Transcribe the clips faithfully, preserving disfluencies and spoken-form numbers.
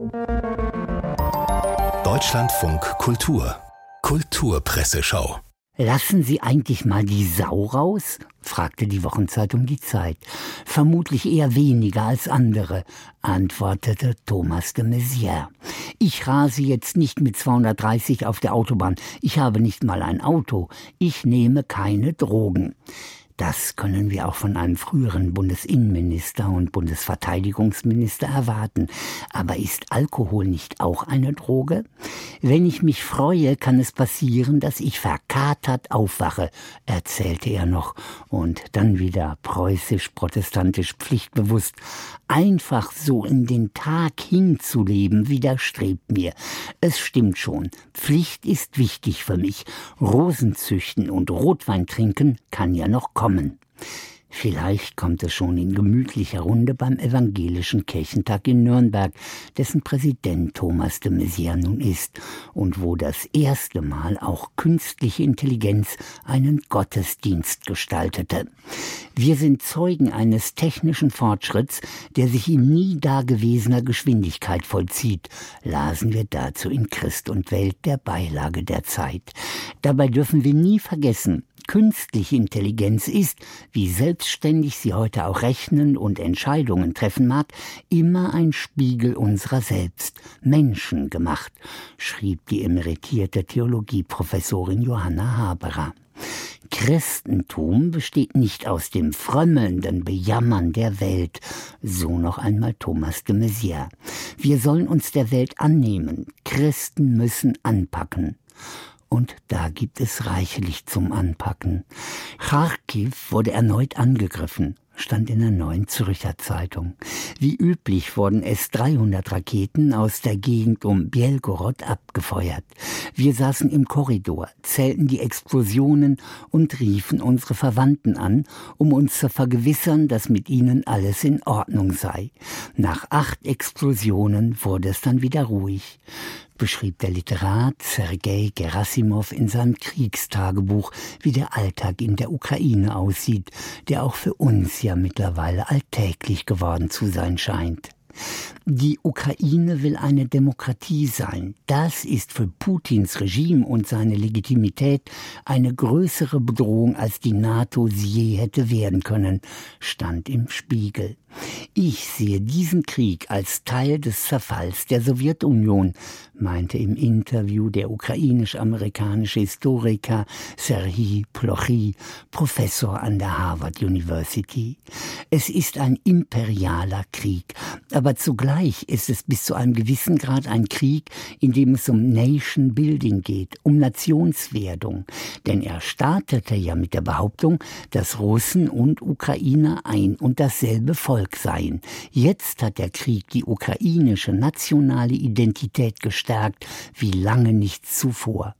Deutschlandfunk Kultur Kulturpresseschau. Lassen Sie eigentlich mal die Sau raus? Fragte die Wochenzeitung Die Zeit. Vermutlich eher weniger als andere, antwortete Thomas de Maizière. Ich rase jetzt nicht mit zweihundertdreißig auf der Autobahn. Ich habe nicht mal ein Auto. Ich nehme keine Drogen. Das können wir auch von einem früheren Bundesinnenminister und Bundesverteidigungsminister erwarten. Aber ist Alkohol nicht auch eine Droge? Wenn ich mich freue, kann es passieren, dass ich verkatert aufwache, erzählte er noch. Und dann wieder preußisch-protestantisch pflichtbewusst. Einfach so in den Tag hinzuleben, widerstrebt mir. Es stimmt schon, Pflicht ist wichtig für mich. Rosen züchten und Rotwein trinken kann ja noch kommen. Vielleicht kommt es schon in gemütlicher Runde beim Evangelischen Kirchentag in Nürnberg, dessen Präsident Thomas de Maizière nun ist und wo das erste Mal auch künstliche Intelligenz einen Gottesdienst gestaltete. Wir sind Zeugen eines technischen Fortschritts, der sich in nie dagewesener Geschwindigkeit vollzieht, lasen wir dazu in Christ und Welt der Beilage der Zeit. Dabei dürfen wir nie vergessen, künstliche Intelligenz ist, wie selbstständig sie heute auch rechnen und Entscheidungen treffen mag, immer ein Spiegel unserer selbst, menschengemacht, schrieb die emeritierte Theologieprofessorin Johanna Haberer. Christentum besteht nicht aus dem frömmelnden Bejammern der Welt, so noch einmal Thomas de Maizière. Wir sollen uns der Welt annehmen, Christen müssen anpacken. Und da gibt es reichlich zum Anpacken. Charkiw wurde erneut angegriffen, stand in der Neuen Zürcher Zeitung. Wie üblich wurden S dreihundert Raketen aus der Gegend um Bjelgorod abgefeuert. Wir saßen im Korridor, zählten die Explosionen und riefen unsere Verwandten an, um uns zu vergewissern, dass mit ihnen alles in Ordnung sei. Nach acht Explosionen wurde es dann wieder ruhig, beschrieb der Literat Sergei Gerassimow in seinem Kriegstagebuch, wie der Alltag in der Ukraine aussieht, der auch für uns ja mittlerweile alltäglich geworden zu sein scheint. Die Ukraine will eine Demokratie sein. Das ist für Putins Regime und seine Legitimität eine größere Bedrohung, als die NATO sie je hätte werden können, stand im Spiegel. Ich sehe diesen Krieg als Teil des Zerfalls der Sowjetunion, meinte im Interview der ukrainisch-amerikanische Historiker Serhii Plochy, Professor an der Harvard University. Es ist ein imperialer Krieg, aber zugleich ist es bis zu einem gewissen Grad ein Krieg, in dem es um Nation Building geht, um Nationswerdung. Denn er startete ja mit der Behauptung, dass Russen und Ukrainer ein und dasselbe Volk seien. Jetzt hat der Krieg die ukrainische nationale Identität gestärkt, wie lange nicht zuvor.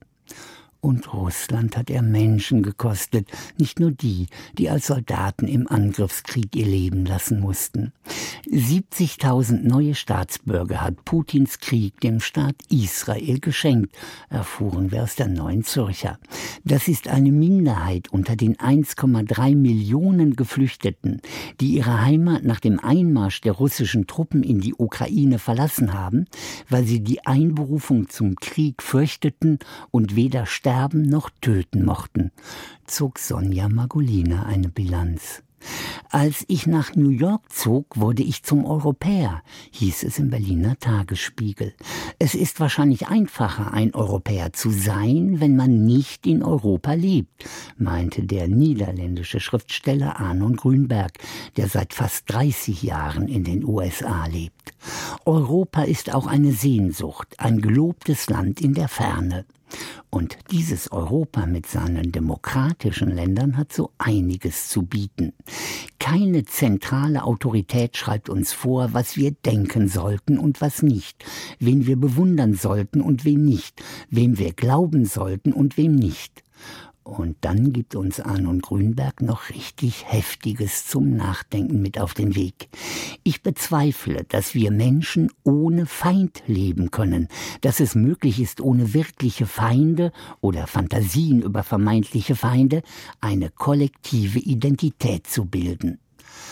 Und Russland hat er Menschen gekostet, nicht nur die, die als Soldaten im Angriffskrieg ihr Leben lassen mussten. siebzigtausend neue Staatsbürger hat Putins Krieg dem Staat Israel geschenkt, erfuhren wir aus der Neuen Zürcher. Das ist eine Minderheit unter den eins Komma drei Millionen Geflüchteten, die ihre Heimat nach dem Einmarsch der russischen Truppen in die Ukraine verlassen haben, weil sie die Einberufung zum Krieg fürchteten und weder sterben noch töten mochten, zog Sonja Margolina eine Bilanz. Als ich nach New York zog, wurde ich zum Europäer, hieß es im Berliner Tagesspiegel. Es ist wahrscheinlich einfacher, ein Europäer zu sein, wenn man nicht in Europa lebt, meinte der niederländische Schriftsteller Arnon Grünberg, der seit fast dreißig Jahren in den U S A lebt. Europa ist auch eine Sehnsucht, ein gelobtes Land in der Ferne. Und dieses Europa mit seinen demokratischen Ländern hat so einiges zu bieten. Keine zentrale Autorität schreibt uns vor, was wir denken sollten und was nicht, wen wir bewundern sollten und wen nicht, wem wir glauben sollten und wem nicht. Und dann gibt uns Arnon Grünberg noch richtig Heftiges zum Nachdenken mit auf den Weg. Ich bezweifle, dass wir Menschen ohne Feind leben können, dass es möglich ist, ohne wirkliche Feinde oder Fantasien über vermeintliche Feinde eine kollektive Identität zu bilden.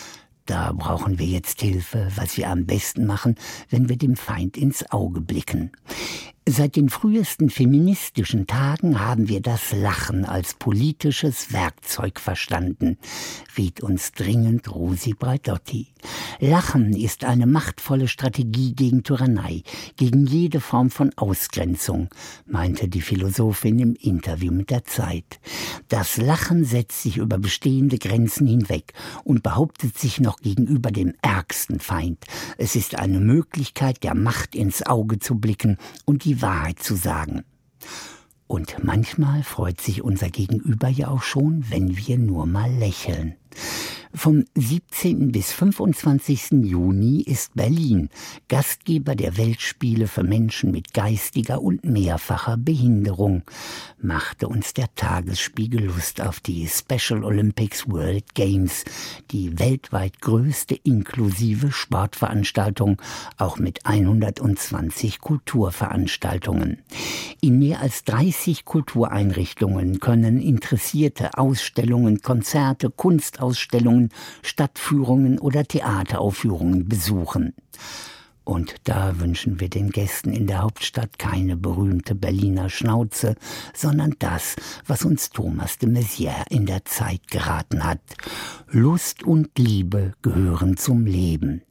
Da brauchen wir jetzt Hilfe, was wir am besten machen, wenn wir dem Feind ins Auge blicken. Seit den frühesten feministischen Tagen haben wir das Lachen als politisches Werkzeug verstanden, riet uns dringend Rosi Braidotti. Lachen ist eine machtvolle Strategie gegen Tyrannei, gegen jede Form von Ausgrenzung, meinte die Philosophin im Interview mit der Zeit. Das Lachen setzt sich über bestehende Grenzen hinweg und behauptet sich noch gegenüber dem ärgsten Feind. Es ist eine Möglichkeit, der Macht ins Auge zu blicken und die Wahrheit zu sagen. Und manchmal freut sich unser Gegenüber ja auch schon, wenn wir nur mal lächeln. Vom siebzehnten bis fünfundzwanzigsten Juni ist Berlin Gastgeber der Weltspiele für Menschen mit geistiger und mehrfacher Behinderung, machte uns der Tagesspiegel Lust auf die Special Olympics World Games, die weltweit größte inklusive Sportveranstaltung, auch mit hundertzwanzig Kulturveranstaltungen. In mehr als dreißig Kultureinrichtungen können Interessierte Ausstellungen, Konzerte, Kunstausstellungen, Stadtführungen oder Theateraufführungen besuchen. Und da wünschen wir den Gästen in der Hauptstadt keine berühmte Berliner Schnauze, sondern das, was uns Thomas de Maizière in der Zeit geraten hat. Lust und Liebe gehören zum Leben.